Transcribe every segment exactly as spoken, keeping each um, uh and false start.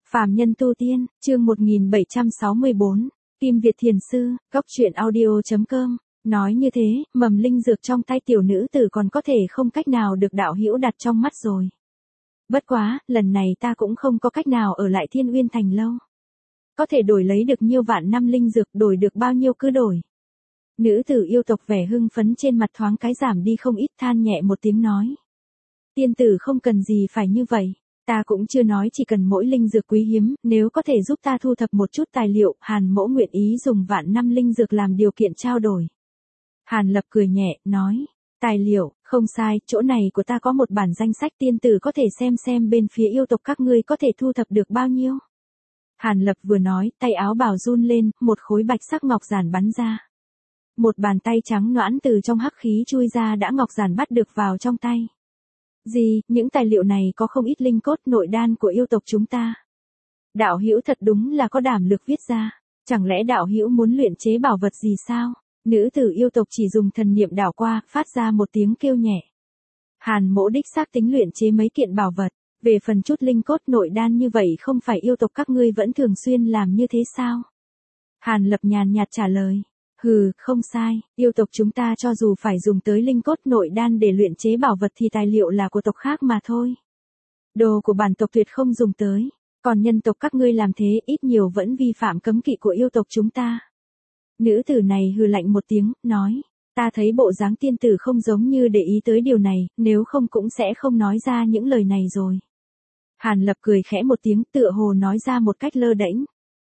Phàm nhân tu tiên, chương một nghìn bảy trăm sáu mươi bốn, Kim Việt Thiền Sư, góc truyện audio chấm com. Nói như thế, mầm linh dược trong tay tiểu nữ tử còn có thể không cách nào được đạo hữu đặt trong mắt rồi. Bất quá, lần này ta cũng không có cách nào ở lại Thiên Uyên Thành lâu. Có thể đổi lấy được nhiêu vạn năm linh dược, đổi được bao nhiêu cứ đổi. Nữ tử yêu tộc vẻ hưng phấn trên mặt thoáng cái giảm đi không ít, than nhẹ một tiếng nói. Tiên tử không cần gì phải như vậy. Ta cũng chưa nói chỉ cần mỗi linh dược quý hiếm, nếu có thể giúp ta thu thập một chút tài liệu, Hàn mỗ nguyện ý dùng vạn năm linh dược làm điều kiện trao đổi. Hàn Lập cười nhẹ, nói, tài liệu, không sai, chỗ này của ta có một bản danh sách, tiên tử có thể xem xem bên phía yêu tộc các ngươi có thể thu thập được bao nhiêu. Hàn Lập vừa nói, tay áo bào run lên, một khối bạch sắc ngọc giản bắn ra. Một bàn tay trắng nõn từ trong hắc khí chui ra đã ngọc giản bắt được vào trong tay. Gì, những tài liệu này có không ít linh cốt nội đan của yêu tộc chúng ta. Đạo hữu thật đúng là có đảm lực viết ra, chẳng lẽ đạo hữu muốn luyện chế bảo vật gì sao? Nữ tử yêu tộc chỉ dùng thần niệm đảo qua, phát ra một tiếng kêu nhẹ. Hàn mỗ đích xác tính luyện chế mấy kiện bảo vật, về phần chút linh cốt nội đan như vậy không phải yêu tộc các ngươi vẫn thường xuyên làm như thế sao? Hàn Lập nhàn nhạt trả lời. Hừ, không sai, yêu tộc chúng ta cho dù phải dùng tới linh cốt nội đan để luyện chế bảo vật thì tài liệu là của tộc khác mà thôi. Đồ của bản tộc tuyệt không dùng tới, còn nhân tộc các ngươi làm thế ít nhiều vẫn vi phạm cấm kỵ của yêu tộc chúng ta. Nữ tử này hừ lạnh một tiếng, nói, ta thấy bộ dáng tiên tử không giống như để ý tới điều này, nếu không cũng sẽ không nói ra những lời này rồi. Hàn Lập cười khẽ một tiếng, tựa hồ nói ra một cách lơ đễnh.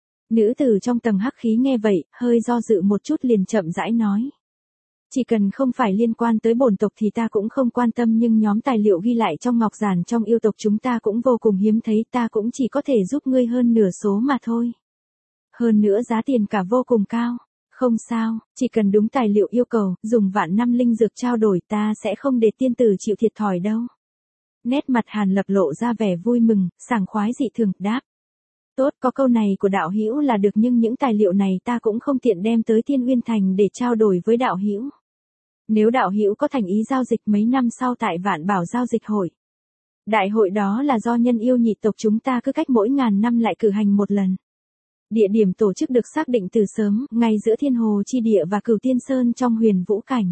Nữ tử trong tầng hắc khí nghe vậy, hơi do dự một chút liền chậm rãi nói. Chỉ cần không phải liên quan tới bổn tộc thì ta cũng không quan tâm, nhưng nhóm tài liệu ghi lại trong ngọc giản trong yêu tộc chúng ta cũng vô cùng hiếm thấy, ta cũng chỉ có thể giúp ngươi hơn nửa số mà thôi. Hơn nữa giá tiền cả vô cùng cao. Không sao, chỉ cần đúng tài liệu yêu cầu, dùng vạn năm linh dược trao đổi, ta sẽ không để tiên tử chịu thiệt thòi đâu. Nét mặt Hàn Lập lộ ra vẻ vui mừng, sảng khoái dị thường, đáp. Tốt, có câu này của đạo hữu là được, nhưng những tài liệu này ta cũng không tiện đem tới Thiên Uyên Thành để trao đổi với đạo hữu. Nếu đạo hữu có thành ý giao dịch mấy năm sau tại Vạn Bảo giao dịch hội. Đại hội đó là do nhân yêu nhị tộc chúng ta cứ cách mỗi ngàn năm lại cử hành một lần. Địa điểm tổ chức được xác định từ sớm, ngay giữa Thiên Hồ Chi Địa và Cửu Tiên Sơn trong Huyền Vũ Cảnh.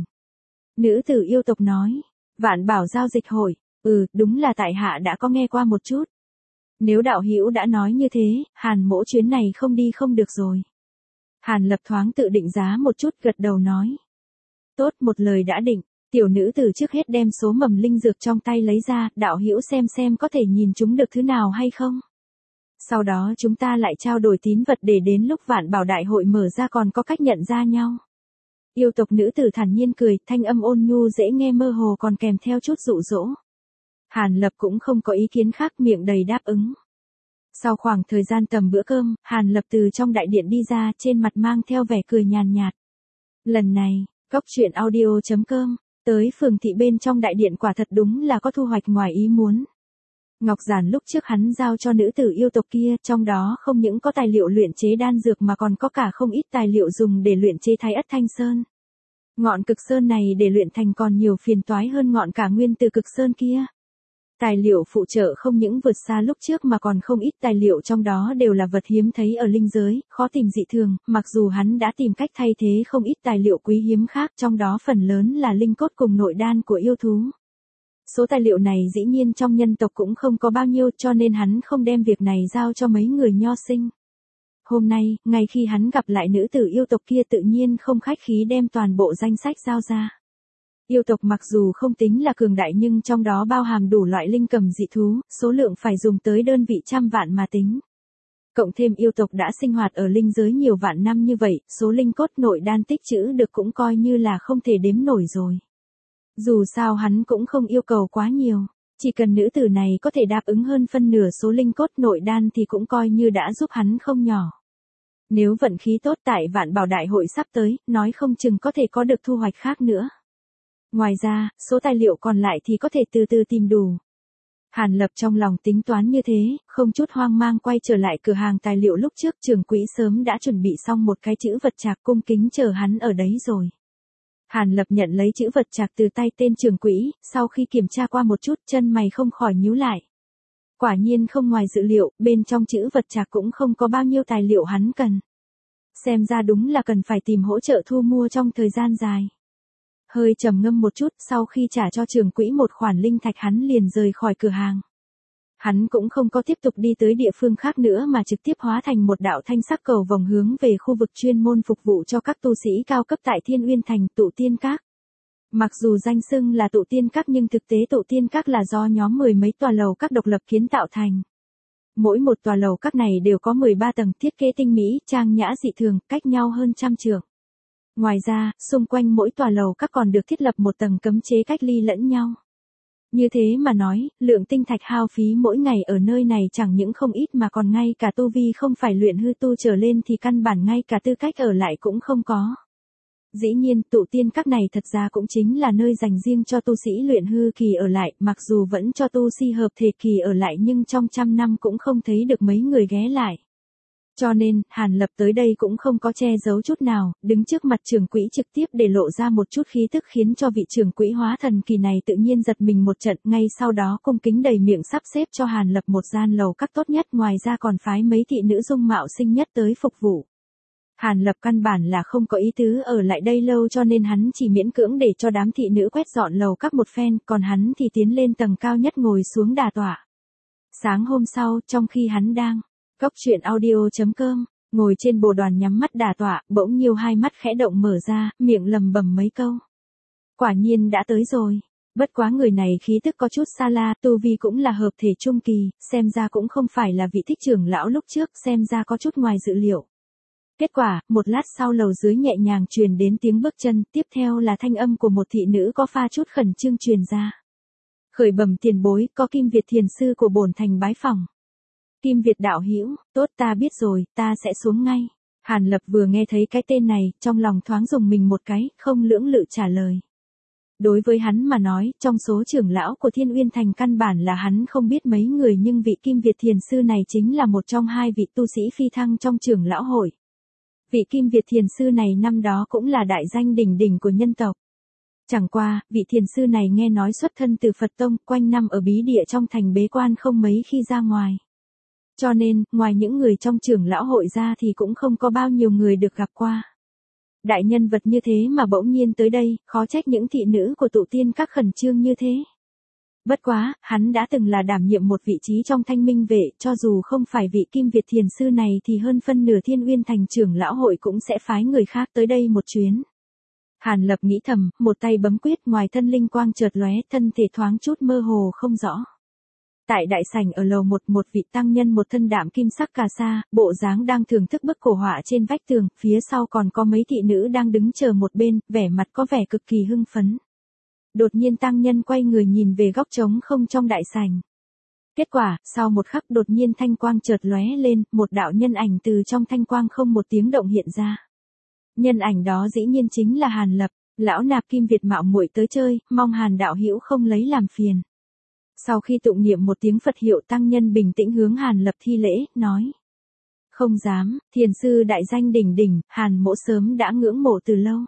Nữ tử yêu tộc nói, Vạn Bảo giao dịch hội, ừ, đúng là tại hạ đã có nghe qua một chút. Nếu đạo hữu đã nói như thế, Hàn mỗ chuyến này không đi không được rồi. Hàn Lập thoáng tự định giá một chút, gật đầu nói. Tốt, một lời đã định, tiểu nữ tử trước hết đem số mầm linh dược trong tay lấy ra, đạo hữu xem xem có thể nhìn chúng được thứ nào hay không. Sau đó chúng ta lại trao đổi tín vật để đến lúc Vạn Bảo đại hội mở ra còn có cách nhận ra nhau. Yêu tộc nữ tử thản nhiên cười, thanh âm ôn nhu dễ nghe, mơ hồ còn kèm theo chút dụ dỗ. Hàn Lập cũng không có ý kiến khác, miệng đầy đáp ứng. Sau khoảng thời gian tầm bữa cơm, Hàn Lập từ trong đại điện đi ra, trên mặt mang theo vẻ cười nhàn nhạt. Lần này, góc truyện audio chấm com, tới phường thị bên trong đại điện quả thật đúng là có thu hoạch ngoài ý muốn. Ngọc giản lúc trước hắn giao cho nữ tử yêu tộc kia, trong đó không những có tài liệu luyện chế đan dược mà còn có cả không ít tài liệu dùng để luyện chế Thái Ất Thanh Sơn. Ngọn cực sơn này để luyện thành còn nhiều phiền toái hơn ngọn cả nguyên từ cực sơn kia. Tài liệu phụ trợ không những vượt xa lúc trước mà còn không ít tài liệu trong đó đều là vật hiếm thấy ở linh giới, khó tìm dị thường, mặc dù hắn đã tìm cách thay thế không ít tài liệu quý hiếm khác, trong đó phần lớn là linh cốt cùng nội đan của yêu thú. Số tài liệu này dĩ nhiên trong nhân tộc cũng không có bao nhiêu, cho nên hắn không đem việc này giao cho mấy người nho sinh. Hôm nay, ngay khi hắn gặp lại nữ tử yêu tộc kia, tự nhiên không khách khí đem toàn bộ danh sách giao ra. Yêu tộc mặc dù không tính là cường đại nhưng trong đó bao hàm đủ loại linh cầm dị thú, số lượng phải dùng tới đơn vị trăm vạn mà tính. Cộng thêm yêu tộc đã sinh hoạt ở linh giới nhiều vạn năm như vậy, số linh cốt nội đan tích trữ được cũng coi như là không thể đếm nổi rồi. Dù sao hắn cũng không yêu cầu quá nhiều, chỉ cần nữ tử này có thể đáp ứng hơn phân nửa số linh cốt nội đan thì cũng coi như đã giúp hắn không nhỏ. Nếu vận khí tốt tại Vạn Bảo đại hội sắp tới, nói không chừng có thể có được thu hoạch khác nữa. Ngoài ra, số tài liệu còn lại thì có thể từ từ tìm đủ. Hàn Lập trong lòng tính toán như thế, không chút hoang mang quay trở lại cửa hàng tài liệu lúc trước, trưởng quỹ sớm đã chuẩn bị xong một cái chữ vật trạc cung kính chờ hắn ở đấy rồi. Hàn Lập nhận lấy chữ vật trạc từ tay tên trưởng quỹ, sau khi kiểm tra qua một chút, chân mày không khỏi nhíu lại. Quả nhiên không ngoài dự liệu, bên trong chữ vật trạc cũng không có bao nhiêu tài liệu hắn cần. Xem ra đúng là cần phải tìm hỗ trợ thu mua trong thời gian dài. Hơi trầm ngâm một chút, sau khi trả cho trưởng quỹ một khoản linh thạch hắn liền rời khỏi cửa hàng. Hắn cũng không có tiếp tục đi tới địa phương khác nữa mà trực tiếp hóa thành một đạo thanh sắc cầu vòng hướng về khu vực chuyên môn phục vụ cho các tu sĩ cao cấp tại Thiên Uyên Thành Tụ Tiên Các. Mặc dù danh xưng là Tụ Tiên Các nhưng thực tế Tụ Tiên Các là do nhóm mười mấy tòa lầu các độc lập kiến tạo thành. Mỗi một tòa lầu các này đều có mười ba tầng, thiết kế tinh mỹ, trang nhã dị thường, cách nhau hơn trăm trượng. Ngoài ra, xung quanh mỗi tòa lầu các còn được thiết lập một tầng cấm chế cách ly lẫn nhau. Như thế mà nói, lượng tinh thạch hao phí mỗi ngày ở nơi này chẳng những không ít mà còn ngay cả tu vi không phải luyện hư tu trở lên thì căn bản ngay cả tư cách ở lại cũng không có. Dĩ nhiên, Tụ Tiên Các này thật ra cũng chính là nơi dành riêng cho tu sĩ luyện hư kỳ ở lại, mặc dù vẫn cho tu si hợp thể kỳ ở lại nhưng trong trăm năm cũng không thấy được mấy người ghé lại. Cho nên, Hàn Lập tới đây cũng không có che giấu chút nào, đứng trước mặt trưởng quỹ trực tiếp để lộ ra một chút khí tức khiến cho vị trưởng quỹ hóa thần kỳ này tự nhiên giật mình một trận, ngay sau đó cung kính đầy miệng sắp xếp cho Hàn Lập một gian lầu các tốt nhất, ngoài ra còn phái mấy thị nữ dung mạo xinh nhất tới phục vụ. Hàn Lập căn bản là không có ý tứ ở lại đây lâu cho nên hắn chỉ miễn cưỡng để cho đám thị nữ quét dọn lầu các một phen, còn hắn thì tiến lên tầng cao nhất ngồi xuống đà tọa. Sáng hôm sau, trong khi hắn đang Cóc truyện audio chấm com, ngồi trên bồ đoàn nhắm mắt đả tọa, bỗng nhiều hai mắt khẽ động mở ra, miệng lầm bầm mấy câu. Quả nhiên đã tới rồi. Bất quá người này khí tức có chút xa la, tu vi cũng là hợp thể trung kỳ, xem ra cũng không phải là vị thích trưởng lão lúc trước, xem ra có chút ngoài dự liệu. Kết quả, một lát sau lầu dưới nhẹ nhàng truyền đến tiếng bước chân, tiếp theo là thanh âm của một thị nữ có pha chút khẩn trương truyền ra. Khởi bẩm tiền bối, có Kim Việt thiền sư của bổn thành bái phỏng. Kim Việt đạo hữu, tốt ta biết rồi, ta sẽ xuống ngay. Hàn Lập vừa nghe thấy cái tên này, trong lòng thoáng dùng mình một cái, không lưỡng lự trả lời. Đối với hắn mà nói, trong số trưởng lão của Thiên Uyên Thành căn bản là hắn không biết mấy người nhưng vị Kim Việt thiền sư này chính là một trong hai vị tu sĩ phi thăng trong trưởng lão hội. Vị Kim Việt thiền sư này năm đó cũng là đại danh đỉnh đỉnh của nhân tộc. Chẳng qua, vị thiền sư này nghe nói xuất thân từ Phật Tông, quanh năm ở bí địa trong thành bế quan không mấy khi ra ngoài. Cho nên, ngoài những người trong trưởng lão hội ra thì cũng không có bao nhiêu người được gặp qua. Đại nhân vật như thế mà bỗng nhiên tới đây, khó trách những thị nữ của Tụ Tiên Các khẩn trương như thế. Bất quá, hắn đã từng là đảm nhiệm một vị trí trong Thanh Minh Vệ, cho dù không phải vị Kim Việt thiền sư này thì hơn phân nửa Thiên Uyên Thành trưởng lão hội cũng sẽ phái người khác tới đây một chuyến. Hàn Lập nghĩ thầm, một tay bấm quyết, ngoài thân linh quang chợt lóe, thân thể thoáng chút mơ hồ không rõ. Tại đại sảnh ở lầu một, một vị tăng nhân một thân đạm kim sắc cà sa, bộ dáng đang thưởng thức bức cổ họa trên vách tường, phía sau còn có mấy thị nữ đang đứng chờ một bên, vẻ mặt có vẻ cực kỳ hưng phấn. Đột nhiên tăng nhân quay người nhìn về góc trống không trong đại sảnh. Kết quả, sau một khắc đột nhiên thanh quang chợt lóe lên, một đạo nhân ảnh từ trong thanh quang không một tiếng động hiện ra. Nhân ảnh đó dĩ nhiên chính là Hàn Lập, lão nạp Kim Việt mạo muội tới chơi, mong Hàn đạo hữu không lấy làm phiền. Sau khi tụng niệm một tiếng Phật hiệu, tăng nhân bình tĩnh hướng Hàn Lập thi lễ, nói. Không dám, thiền sư đại danh đỉnh đỉnh, Hàn mỗ sớm đã ngưỡng mộ từ lâu.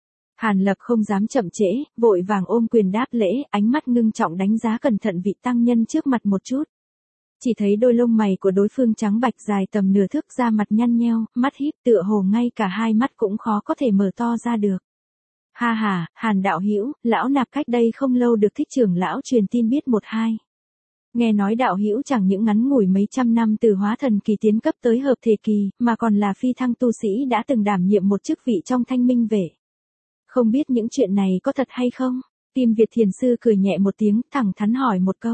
Hàn Lập không dám chậm trễ, vội vàng ôm quyền đáp lễ, ánh mắt ngưng trọng đánh giá cẩn thận vị tăng nhân trước mặt một chút. Chỉ thấy đôi lông mày của đối phương trắng bạch dài tầm nửa thước, da mặt nhăn nheo, mắt híp tựa hồ ngay cả hai mắt cũng khó có thể mở to ra được. Ha ha, Hàn đạo hữu, lão nạp cách đây không lâu được thích trưởng lão truyền tin biết một hai. Nghe nói đạo hữu chẳng những ngắn ngủi mấy trăm năm từ hóa thần kỳ tiến cấp tới hợp thể kỳ, mà còn là phi thăng tu sĩ đã từng đảm nhiệm một chức vị trong Thanh Minh Vệ. Không biết những chuyện này có thật hay không? Kim Việt thiền sư cười nhẹ một tiếng, thẳng thắn hỏi một câu.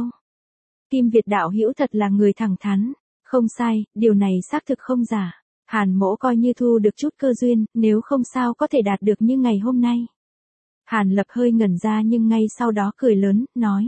Kim Việt đạo hữu thật là người thẳng thắn. Không sai, điều này xác thực không giả. Hàn mỗ coi như thu được chút cơ duyên, nếu không sao có thể đạt được như ngày hôm nay. Hàn Lập hơi ngẩn ra nhưng ngay sau đó cười lớn, nói.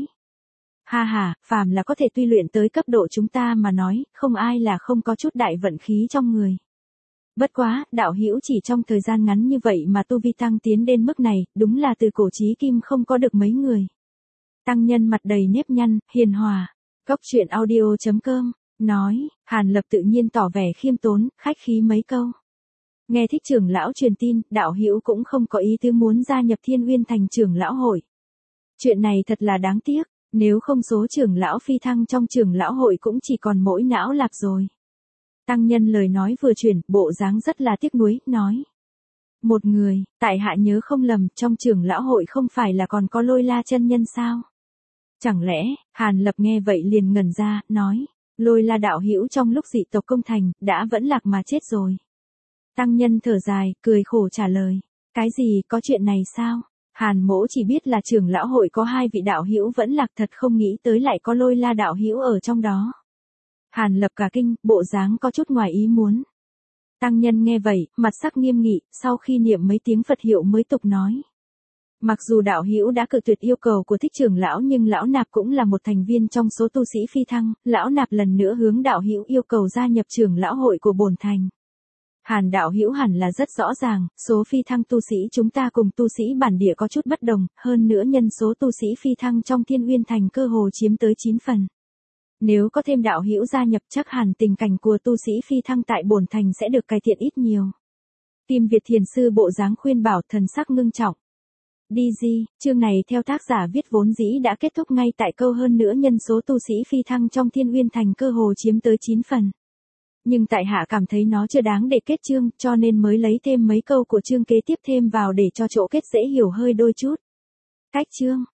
Ha ha, phàm là có thể tuy luyện tới cấp độ chúng ta mà nói, không ai là không có chút đại vận khí trong người. Bất quá, đạo hữu chỉ trong thời gian ngắn như vậy mà tu vi tăng tiến đến mức này, đúng là từ cổ chí kim không có được mấy người. Tăng nhân mặt đầy nếp nhăn, hiền hòa. Cóc truyện audio chấm com, nói, Hàn Lập tự nhiên tỏ vẻ khiêm tốn, khách khí mấy câu. Nghe thích trưởng lão truyền tin, đạo hữu cũng không có ý tứ muốn gia nhập Thiên Uyên Thành trưởng lão hội. Chuyện này thật là đáng tiếc. Nếu không số trưởng lão phi thăng trong trưởng lão hội cũng chỉ còn mỗi não lạp rồi. Tăng nhân lời nói vừa chuyển, bộ dáng rất là tiếc nuối, nói. Một người, tại hạ nhớ không lầm, trong trưởng lão hội không phải là còn có Lôi La chân nhân sao? Chẳng lẽ, Hàn Lập nghe vậy liền ngẩn ra, nói. Lôi La đạo hữu trong lúc dị tộc công thành, đã vẫn lạc mà chết rồi. Tăng nhân thở dài, cười khổ trả lời. Cái gì, có chuyện này sao? Hàn mỗ chỉ biết là trưởng lão hội có hai vị đạo hữu vẫn lạc, thật không nghĩ tới lại có Lôi La đạo hữu ở trong đó. Hàn Lập cả kinh, bộ dáng có chút ngoài ý muốn. Tăng nhân nghe vậy, mặt sắc nghiêm nghị, sau khi niệm mấy tiếng Phật hiệu mới tục nói. Mặc dù đạo hữu đã cự tuyệt yêu cầu của Thích trưởng lão nhưng lão nạp cũng là một thành viên trong số tu sĩ phi thăng, lão nạp lần nữa hướng đạo hữu yêu cầu gia nhập trưởng lão hội của bổn thành. Hàn đạo hữu hẳn là rất rõ ràng, số phi thăng tu sĩ chúng ta cùng tu sĩ bản địa có chút bất đồng, hơn nữa nhân số tu sĩ phi thăng trong Thiên Uyên thành cơ hồ chiếm tới chín phần. Nếu có thêm đạo hữu gia nhập chắc hẳn tình cảnh của tu sĩ phi thăng tại bổn thành sẽ được cải thiện ít nhiều. Kim Việt Thiền Sư bộ dáng khuyên bảo, thần sắc ngưng trọng. Đi gì, chương này theo tác giả viết vốn dĩ đã kết thúc ngay tại câu hơn nữa nhân số tu sĩ phi thăng trong Thiên Uyên thành cơ hồ chiếm tới chín phần. Nhưng tại hạ cảm thấy nó chưa đáng để kết chương, cho nên mới lấy thêm mấy câu của chương kế tiếp thêm vào để cho chỗ kết dễ hiểu hơi đôi chút. Cách chương